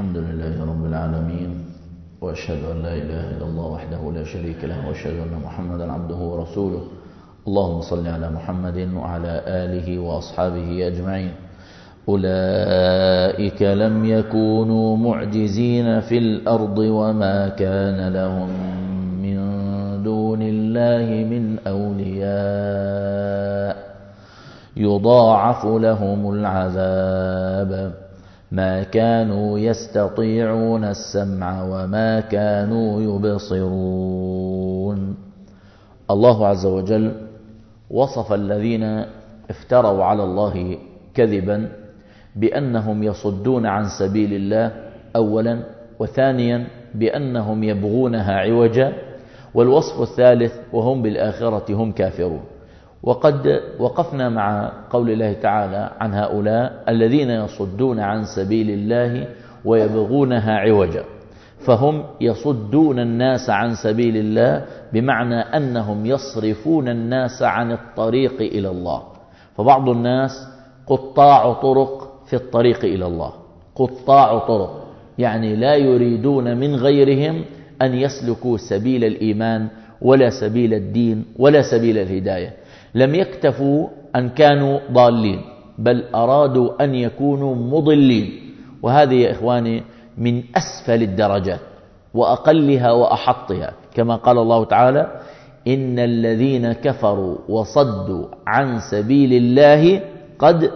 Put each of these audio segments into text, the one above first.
الحمد لله رب العالمين، وأشهد أن لا إله إلا الله وحده لا شريك له، وأشهد أن محمدا عبده ورسوله. اللهم صل على محمد وعلى آله وأصحابه أجمعين. أولئك لم يكونوا معجزين في الأرض وما كان لهم من دون الله من أولياء يضاعف لهم العذاب ما كانوا يستطيعون السمع وما كانوا يبصرون. الله عز وجل وصف الذين افتروا على الله كذبا بأنهم يصدون عن سبيل الله أولا، وثانيا بأنهم يبغونها عوجا، والوصف الثالث وهم بالآخرة هم كافرون. وقد وقفنا مع قول الله تعالى عن هؤلاء الذين يصدون عن سبيل الله ويبغونها عوجا، فهم يصدون الناس عن سبيل الله بمعنى أنهم يصرفون الناس عن الطريق إلى الله. فبعض الناس قطاع طرق في الطريق إلى الله، قطاع طرق يعني لا يريدون من غيرهم أن يسلكوا سبيل الإيمان ولا سبيل الدين ولا سبيل الهداية. لم يكتفوا أن كانوا ضالين، بل أرادوا أن يكونوا مضلين، وهذه يا إخواني من أسفل الدرجات وأقلها وأحطها، كما قال الله تعالى: إن الذين كفروا وصدوا عن سبيل الله قد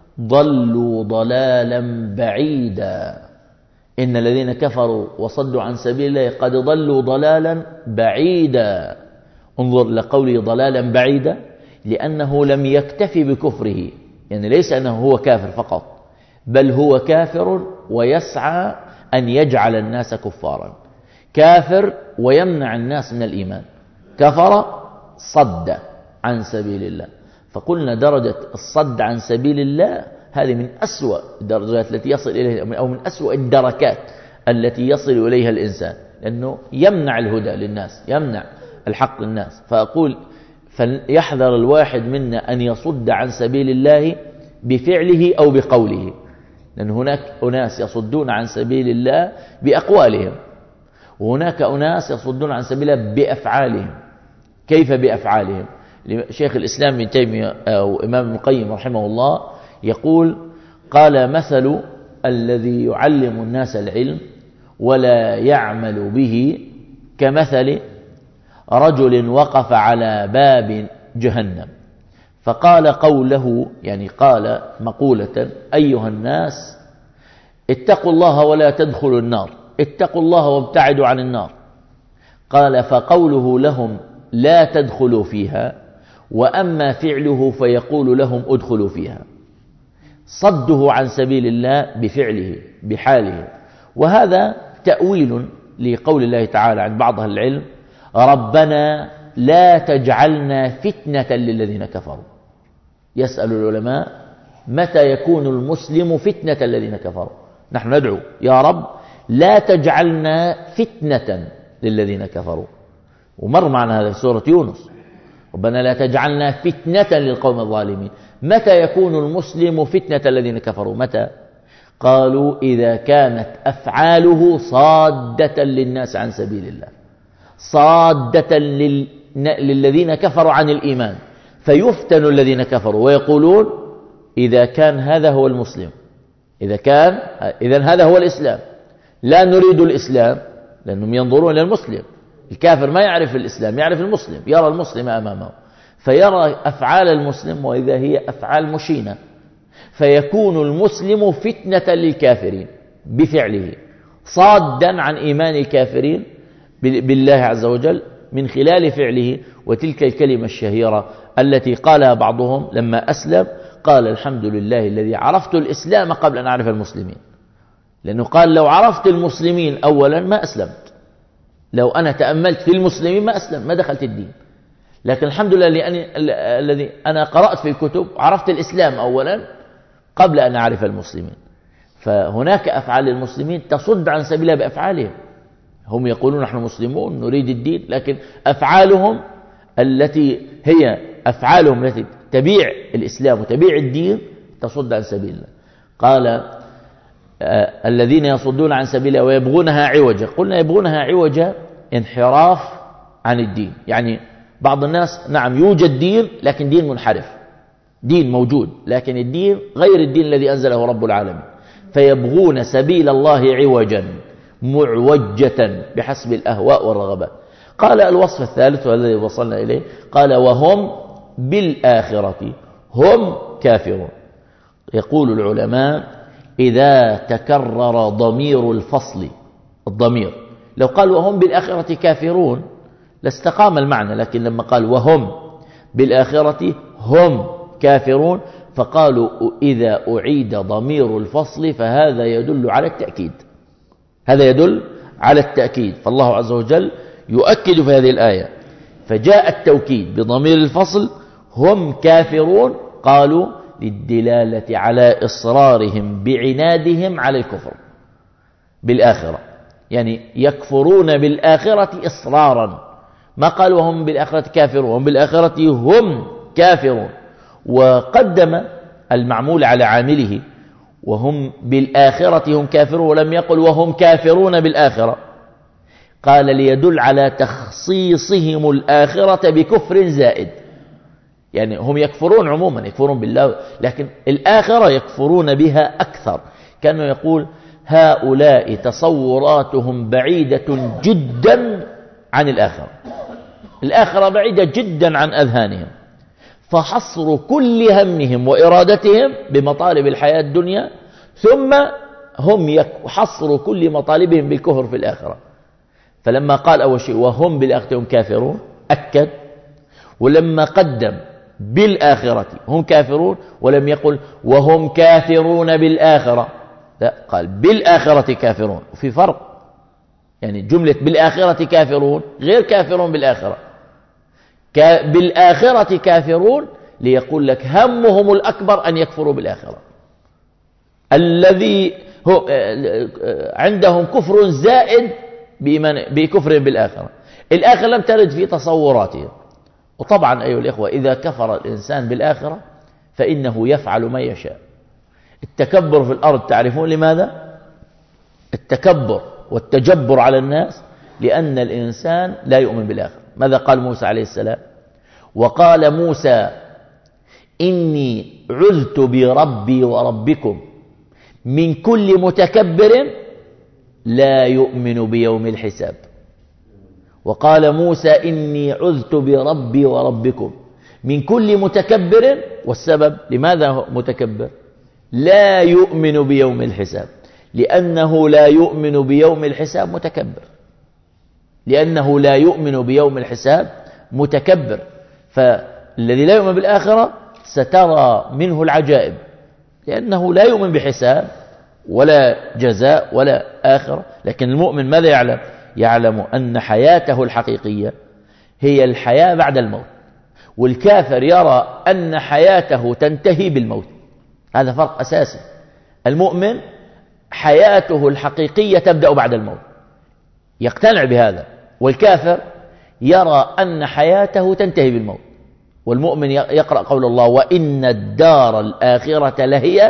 ضلوا ضلالا بعيدا. إن الذين كفروا وصدوا عن سبيل الله قد ضلوا ضلالا بعيدا. انظر لقوله ضلالا بعيدا، لأنه لم يكتفي بكفره، يعني ليس أنه هو كافر فقط، بل هو كافر ويسعى أن يجعل الناس كفارا، كافر ويمنع الناس من الإيمان، كفر صد عن سبيل الله. فقلنا درجة الصد عن سبيل الله هذه من أسوأ الدرجات التي يصل إليها، أو من أسوأ الدركات التي يصل إليها الإنسان، لأنه يمنع الهدى للناس، يمنع الحق للناس. فأقول فليحذر الواحد منا أن يصد عن سبيل الله بفعله أو بقوله، لأن هناك أناس يصدون عن سبيل الله بأقوالهم، وهناك أناس يصدون عن سبيل الله بأفعالهم. كيف بأفعالهم؟ شيخ الإسلام ابن تيمية أو إمام ابن القيم رحمه الله يقول: قال: مثل الذي يعلم الناس العلم ولا يعمل به كمثل رجل وقف على باب جهنم فقال قوله، يعني قال مقولة: أيها الناس اتقوا الله ولا تدخلوا النار، اتقوا الله وابتعدوا عن النار. قال: فقوله لهم لا تدخلوا فيها، وأما فعله فيقول لهم ادخلوا فيها. صده عن سبيل الله بفعله بحاله. وهذا تأويل لقول الله تعالى عن بعض أهل العلم: ربنا لا تجعلنا فتنة للذين كفروا. يسأل العلماء: متى يكون المسلم فتنة للذين كفروا؟ نحن ندعو: يا رب لا تجعلنا فتنة للذين كفروا. ومر معنا هذا في سورة يونس: ربنا لا تجعلنا فتنة للقوم الظالمين. متى يكون المسلم فتنة الذين كفروا؟ متى؟ قالوا: إذا كانت أفعاله صادة للناس عن سبيل الله، صادة للذين كفروا عن الإيمان، فيفتن الذين كفروا ويقولون: إذا كان هذا هو المسلم، إذن هذا هو الإسلام، لا نريد الإسلام، لأنهم ينظرون إلى المسلم. الكافر ما يعرف الإسلام، يعرف المسلم، يرى المسلم أمامه، فيرى أفعال المسلم وإذا هي أفعال مشينة، فيكون المسلم فتنة للكافرين بفعله، صادا عن إيمان الكافرين بالله عز وجل من خلال فعله. وتلك الكلمة الشهيرة التي قالها بعضهم لما أسلم، قال: الحمد لله الذي عرفت الإسلام قبل أن أعرف المسلمين. لأنه قال: لو عرفت المسلمين أولا ما أسلمت، لو أنا تأملت في المسلمين ما أسلم، ما دخلت الدين. لكن الحمد لله الذي أنا قرأت في الكتب عرفت الإسلام أولا قبل أن أعرف المسلمين. فهناك أفعال المسلمين تصد عن سبيلها بأفعالهم. هم يقولون نحن مسلمون نريد الدين، لكن أفعالهم التي هي أفعالهم التي تبيع الإسلام وتبيع الدين تصد عن سبيل الله. قال: الذين يصدون عن سبيل الله ويبغونها عوجا. قلنا يبغونها عوجا انحراف عن الدين، يعني بعض الناس نعم يوجد دين لكن دين منحرف، دين موجود لكن الدين غير الدين الذي أنزله رب العالمين، فيبغون سبيل الله عوجا معوجة بحسب الأهواء والرغبات. قال الوصف الثالث والذي وصلنا إليه، قال وهم بالآخرة هم كافرون. يقول العلماء إذا تكرر ضمير الفصل، الضمير لو قال وهم بالآخرة كافرون لاستقام المعنى، لكن لما قال وهم بالآخرة هم كافرون فقالوا إذا أعيد ضمير الفصل فهذا يدل على التأكيد، هذا يدل على التأكيد. فالله عز وجل يؤكد في هذه الآية، فجاء التوكيد بضمير الفصل هم كافرون، قالوا للدلالة على إصرارهم بعنادهم على الكفر بالآخرة، يعني يكفرون بالآخرة إصرارا، ما قالوا هم بالآخرة كافرون، هم بالآخرة هم كافرون، وقدم المعمول على عامله وهم بالآخرة هم كافرون، ولم يقل وهم كافرون بالآخرة، قال ليدل على تخصيصهم الآخرة بكفر زائد، يعني هم يكفرون عموما، يكفرون بالله، لكن الآخرة يكفرون بها أكثر. كانوا يقول هؤلاء تصوراتهم بعيدة جدا عن الآخرة، الآخرة بعيدة جدا عن أذهانهم، فحصر كل همهم وإرادتهم بمطالب الحياة الدنيا، ثم هم حصر كل مطالبهم بالكفر في الآخرة. فلما قال أول شيء وهم بالآخرة هم كافرون أكد، ولما قدم بالآخرة هم كافرون ولم يقل وهم كافرون بالآخرة، لا قال بالآخرة كافرون، وفي فرق، يعني جملة بالآخرة كافرون غير كافرون بالآخرة. بالآخرة كافرون ليقول لك همهم الأكبر أن يكفروا بالآخرة، الذي هو عندهم كفر زائد بكفر بالآخرة، الآخرة لم ترد في تصوراتهم. وطبعا أيها الإخوة إذا كفر الإنسان بالآخرة فإنه يفعل ما يشاء. التكبر في الأرض تعرفون لماذا؟ التكبر والتجبر على الناس لأن الإنسان لا يؤمن بالآخرة. ماذا قال موسى عليه السلام؟ وقال موسى إني عذت بربي وربكم من كل متكبر لا يؤمن بيوم الحساب. وقال موسى إني عذت بربي وربكم من كل متكبر، والسبب لماذا متكبر؟ لا يؤمن بيوم الحساب، لأنه لا يؤمن بيوم الحساب متكبر، لأنه لا يؤمن بيوم الحساب متكبر. فالذي لا يؤمن بالآخرة سترى منه العجائب، لأنه لا يؤمن بحساب ولا جزاء ولا آخرة. لكن المؤمن ماذا يعلم؟ يعلم أن حياته الحقيقية هي الحياة بعد الموت، والكافر يرى أن حياته تنتهي بالموت. هذا فرق أساسي. المؤمن حياته الحقيقية تبدأ بعد الموت، يقتنع بهذا، والكافر يرى أن حياته تنتهي بالموت. والمؤمن يقرأ قول الله وإن الدار الآخرة لهي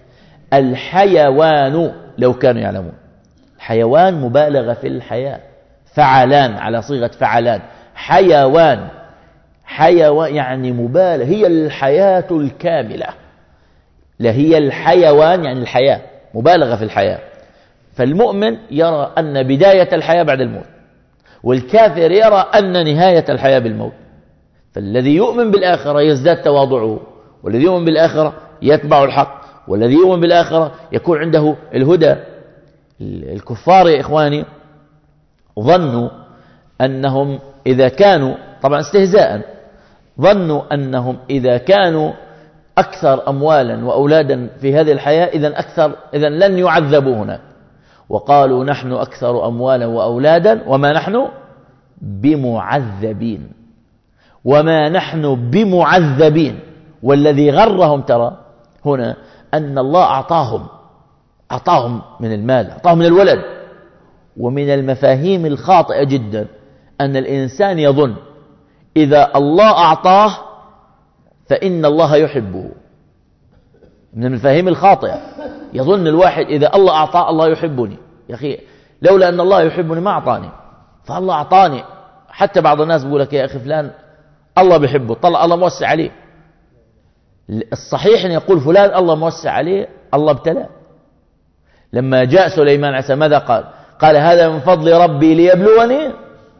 الحيوان لو كانوا يعلمون. حيوان مبالغة في الحياة، فعلان على صيغة فعلان، حيوان، حيوان يعني مبالغة، هي الحياة الكاملة، لهي الحيوان يعني الحياة، مبالغة في الحياة. فالمؤمن يرى أن بداية الحياة بعد الموت، والكافر يرى أن نهاية الحياة بالموت. فالذي يؤمن بالآخرة يزداد تواضعه، والذي يؤمن بالآخرة يتبع الحق، والذي يؤمن بالآخرة يكون عنده الهدى. الكفار يا إخواني ظنوا أنهم إذا كانوا، طبعا استهزاء، ظنوا أنهم إذا كانوا أكثر أموالا وأولادا في هذه الحياة إذن لن يعذبوا هناك. وقالوا نحن أكثر أموالا وأولادا وما نحن بمعذبين، وما نحن بمعذبين. والذي غرهم ترى هنا أن الله أعطاهم من المال، أعطاهم من الولد. ومن المفاهيم الخاطئة جدا أن الإنسان يظن إذا الله أعطاه فإن الله يحبه، من المفاهيم الخاطئة. يظن الواحد إذا الله أعطاه الله يحبني. يا أخي لولا أن الله يحبني ما أعطاني، فالله أعطاني. حتى بعض الناس بيقول لك يا أخي فلان الله بيحبه، طلع الله موسع عليه. الصحيح أن يقول فلان الله موسع عليه، الله ابتلاه. لما جاء سليمان عليه ماذا قال؟ قال هذا من فضل ربي ليبلوني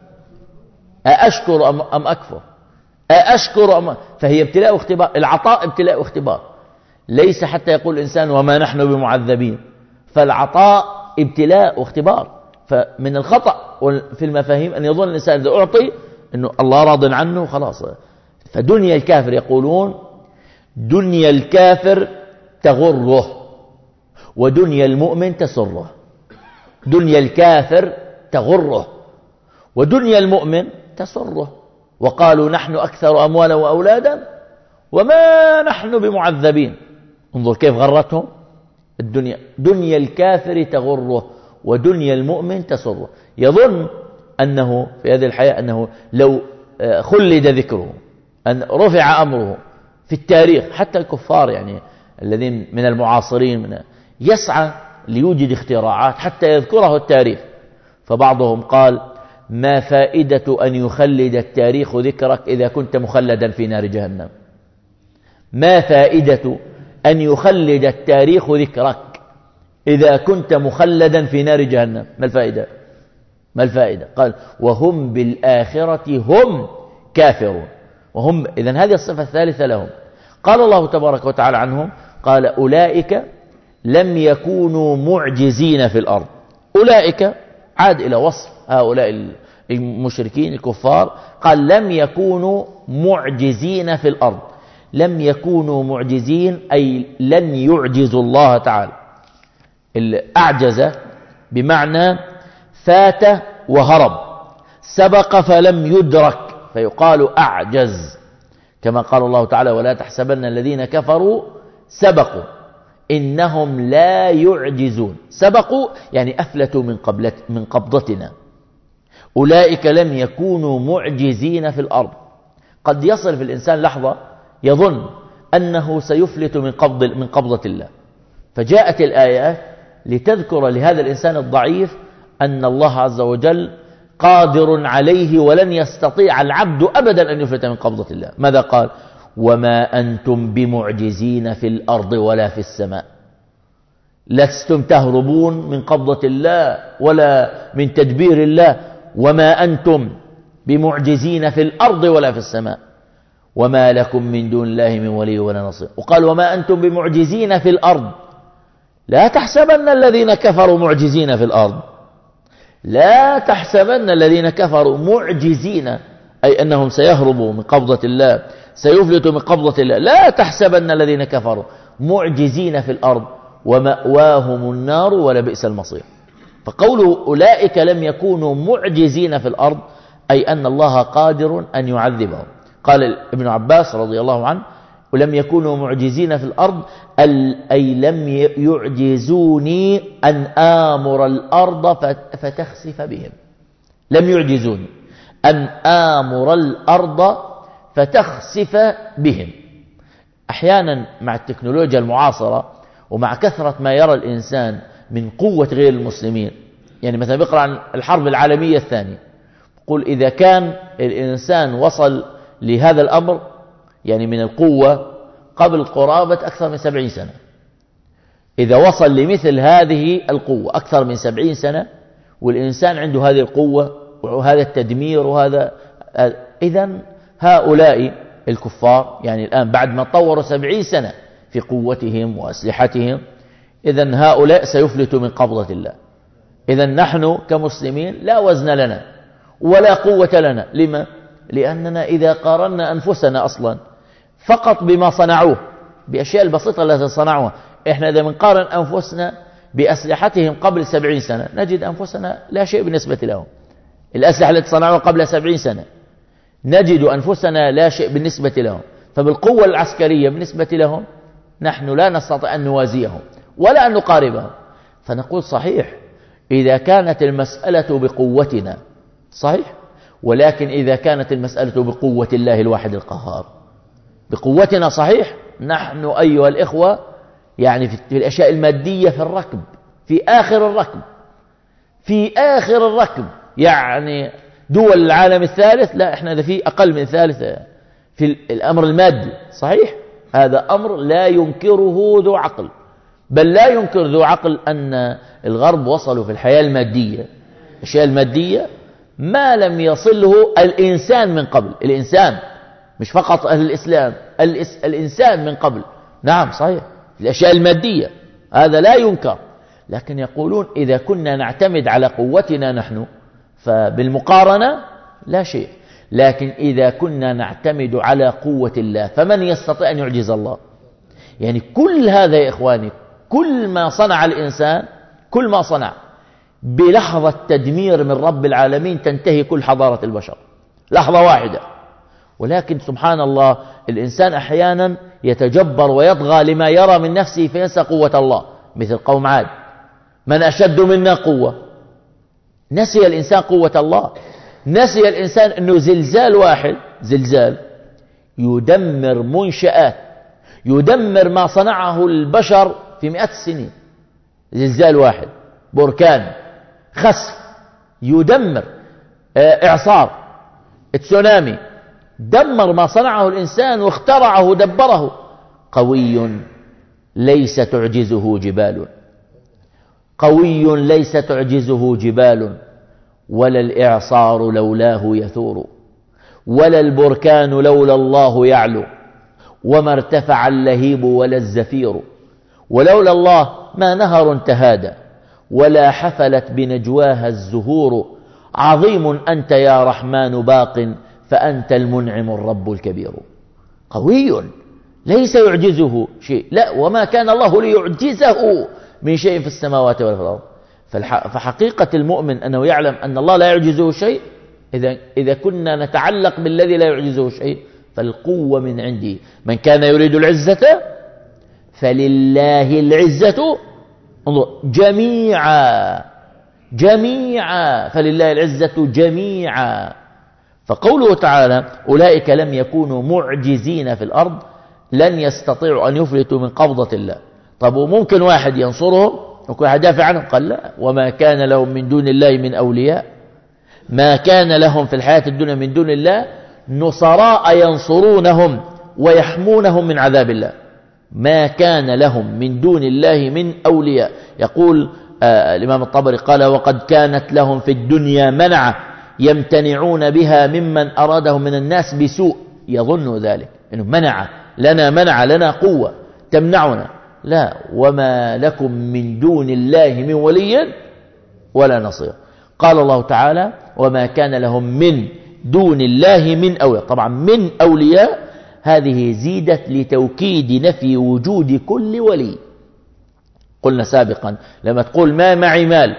أأشكر أم أكفر، أأشكر أم. فهي ابتلاء واختبار. العطاء ابتلاء واختبار، ليس حتى يقول الإنسان وما نحن بمعذبين. فالعطاء ابتلاء واختبار. فمن الخطأ في المفاهيم أن يظن الإنسان إذا أعطي أنه الله راض عنه خلاص. فدنيا الكافر يقولون دنيا الكافر تغره ودنيا المؤمن تسره. دنيا الكافر تغره ودنيا المؤمن تسره. وقالوا نحن أكثر أموالا وأولادا وما نحن بمعذبين. انظر كيف غرتهم الدنيا. دنيا الكافر تغره ودنيا المؤمن تسره. يظن أنه في هذه الحياة أنه لو خلد ذكره، أن رفع أمره في التاريخ، حتى الكفار يعني الذين من المعاصرين يسعى ليوجد اختراعات حتى يذكره التاريخ. فبعضهم قال ما فائدة أن يخلد التاريخ ذكرك إذا كنت مخلدا في نار جهنم. ما فائدة أن يخلد التاريخ ذكرك إذا كنت مخلدا في نار جهنم؟ ما الفائدة؟ ما الفائدة؟ قال وهم بالآخرة هم كافرون. وهم إذن هذه الصفة الثالثة لهم. قال الله تبارك وتعالى عنهم قال أولئك لم يكونوا معجزين في الأرض. أولئك عاد إلى وصف هؤلاء المشركين الكفار. قال لم يكونوا معجزين في الأرض. لم يكونوا معجزين أي لن يعجزوا الله تعالى. الأعجز بمعنى فات وهرب، سبق فلم يدرك فيقال أعجز. كما قال الله تعالى ولا تحسبن الذين كفروا سبقوا إنهم لا يعجزون. سبقوا يعني أفلتوا من قبضتنا. أولئك لم يكونوا معجزين في الأرض. قد يصل في الإنسان لحظة يظن أنه سيفلت من قبضة الله، فجاءت الآيات لتذكر لهذا الإنسان الضعيف أن الله عز وجل قادر عليه ولن يستطيع العبد أبدا أن يفلت من قبضة الله. ماذا قال؟ وما أنتم بمعجزين في الأرض ولا في السماء. لستم تهربون من قبضة الله ولا من تدبير الله. وما أنتم بمعجزين في الأرض ولا في السماء وما لكم من دون الله من ولي ولا نصير. وقال وما أنتم بمعجزين في الأرض. لا تحسبن الذين كفروا معجزين في الأرض. لا تحسبن الذين كفروا معجزين أي أنهم سيهربوا من قبضة الله، سيفلتوا من قبضة الله. لا تحسبن الذين كفروا معجزين في الأرض ومأواهم النار ولبئس المصير. فقوله أولئك لم يكونوا معجزين في الأرض أي أن الله قادر أن يعذبهم. قال ابن عباس رضي الله عنه ولم يكونوا معجزين في الأرض أي لم يعجزوني أن آمر الأرض فتخسف بهم. لم يعجزوني أن آمر الأرض فتخسف بهم. أحيانا مع التكنولوجيا المعاصرة ومع كثرة ما يرى الإنسان من قوة غير المسلمين، يعني مثلا بيقرأ عن الحرب العالمية الثانية، يقول إذا كان الإنسان وصل لهذا الأمر يعني من القوة قبل قرابة أكثر من 70 سنة، إذا وصل لمثل هذه القوة أكثر من 70 سنة والإنسان عنده هذه القوة وهذا التدمير وهذا، إذن هؤلاء الكفار يعني الآن بعد ما طوروا 70 سنة في قوتهم وأسلحتهم، إذن هؤلاء سيفلتوا من قبضة الله. إذن نحن كمسلمين لا وزن لنا ولا قوة لنا. لما؟ لأننا إذا قارنا أنفسنا أصلا فقط بما صنعوه بأشياء البسيطة التي صنعوها، إحنا إذا منقارن أنفسنا بأسلحتهم قبل 70 سنة نجد أنفسنا لا شيء بالنسبة لهم. الأسلحة التي صنعوها قبل 70 سنة نجد أنفسنا لا شيء بالنسبة لهم. فبالقوة العسكرية بالنسبة لهم نحن لا نستطيع أن نوازيهم ولا أن نقاربهم. فنقول صحيح إذا كانت المسألة بقوتنا صحيح، ولكن إذا كانت المسألة بقوة الله الواحد القهار، بقوتنا صحيح نحن أيها الإخوة يعني في الأشياء المادية، في الركب، في آخر الركب، في آخر الركب. يعني دول العالم الثالث لا، احنا ده في أقل من ثالث في الأمر المادي. صحيح، هذا أمر لا ينكره ذو عقل، بل لا ينكر ذو عقل أن الغرب وصلوا في الحياة المادية، الأشياء المادية ما لم يصله الإنسان من قبل. الإنسان مش فقط أهل الإسلام، الإنسان من قبل. نعم صحيح، الأشياء المادية هذا لا ينكر، لكن يقولون إذا كنا نعتمد على قوتنا نحن فبالمقارنة لا شيء، لكن إذا كنا نعتمد على قوة الله فمن يستطيع أن يعجز الله؟ يعني كل هذا يا إخواني، كل ما صنع الإنسان، كل ما صنع بلحظة تدمير من رب العالمين تنتهي كل حضارة البشر، لحظة واحدة. ولكن سبحان الله، الإنسان أحيانا يتجبر ويطغى لما يرى من نفسه فينسى قوة الله، مثل قوم عاد. من أشد منا قوة؟ نسي الإنسان قوة الله، نسي الإنسان أنه زلزال واحد، زلزال يدمر منشآت، يدمر ما صنعه البشر في مئات السنين. زلزال واحد، بركان، خسف، يدمر، إعصار، تسونامي، دمر ما صنعه الإنسان واخترعه دبره. قوي ليس تعجزه جبال، قوي ليس تعجزه جبال، ولا الإعصار لولاه يثور، ولا البركان لولا الله يعلو، وما ارتفع اللهيب ولا الزفير، ولولا الله ما نهر تهادى، ولا حفلت بنجواها الزهور. عظيم أنت يا رحمن باق، فأنت المنعم الرب الكبير. قوي ليس يعجزه شيء، لا، وما كان الله ليعجزه من شيء في السماوات ولا في الأرض. فحقيقة المؤمن أنه يعلم أن الله لا يعجزه شيء. إذا كنا نتعلق بالذي لا يعجزه شيء فالقوة من عنده. من كان يريد العزة فلله العزة جميعا، جميعا، فلله العزة جميعا. فقوله تعالى أولئك لم يكونوا معجزين في الأرض لن يستطيعوا أن يفلتوا من قبضة الله. طب وممكن واحد ينصرهم وكل واحد يدافع عنهم؟ قال لا، وما كان لهم من دون الله من أولياء، ما كان لهم في الحياة الدنيا من دون الله نصراء ينصرونهم ويحمونهم من عذاب الله. ما كان لهم من دون الله من أولياء. يقول الإمام الطبري قال وقد كانت لهم في الدنيا منعة يمتنعون بها ممن أرادهم من الناس بسوء. يظن ذلك إنه منع لنا قوة تمنعنا. لا، وما لكم من دون الله من ولي ولا نصير. قال الله تعالى وما كان لهم من دون الله من أولياء. طبعا من أولياء هذه زيدت لتوكيد نفي وجود كل ولي. قلنا سابقا لما تقول ما معي مال،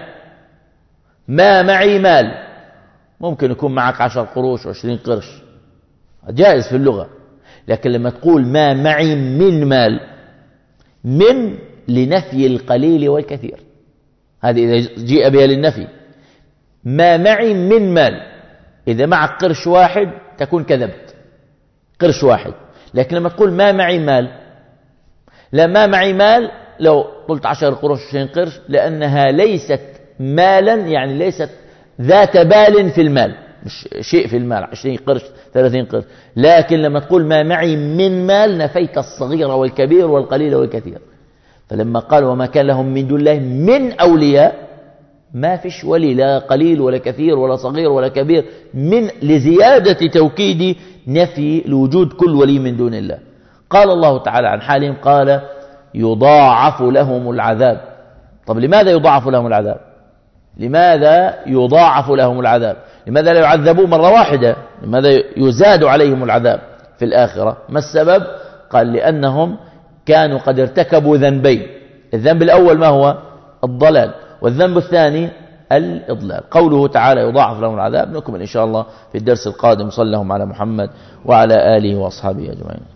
ما معي مال، ممكن يكون معك 10 قروش و20 قرش، جائز في اللغة. لكن لما تقول ما معي من مال، من لنفي القليل والكثير، هذه إذا جيء بها للنفي. ما معي من مال، إذا معك قرش واحد تكون كذبت، قرش واحد. لكن لما تقول ما معي مال، لا، ما معي مال لو قلت 10 قروش 20 قرش، لأنها ليست مالا، يعني ليست ذات بال في المال، مش شيء في المال 20 قرش 30 قرش. لكن لما تقول ما معي من مال نفيت الصغير والكبير والقليل والكثير. فلما قال وما كان لهم من دون الله من أولياء، ما فيش ولي، لا قليل ولا كثير ولا صغير ولا كبير، من لزيادة توكيد نفي لوجود كل ولي من دون الله. قال الله تعالى عن حالهم قال يضاعف لهم العذاب. طب لماذا يضاعف لهم العذاب؟ لماذا يضاعف لهم العذاب؟ لماذا لا يعذبوا مرة واحدة؟ لماذا يزاد عليهم العذاب في الآخرة؟ ما السبب؟ قال لأنهم كانوا قد ارتكبوا ذنبين. الذنب الأول ما هو؟ الضلال، والذنب الثاني الإضلال. قوله تعالى يضاعف لهم العذاب. نكمل إن شاء الله في الدرس القادم. صلى الله على محمد وعلى آله وأصحابه أجمعين.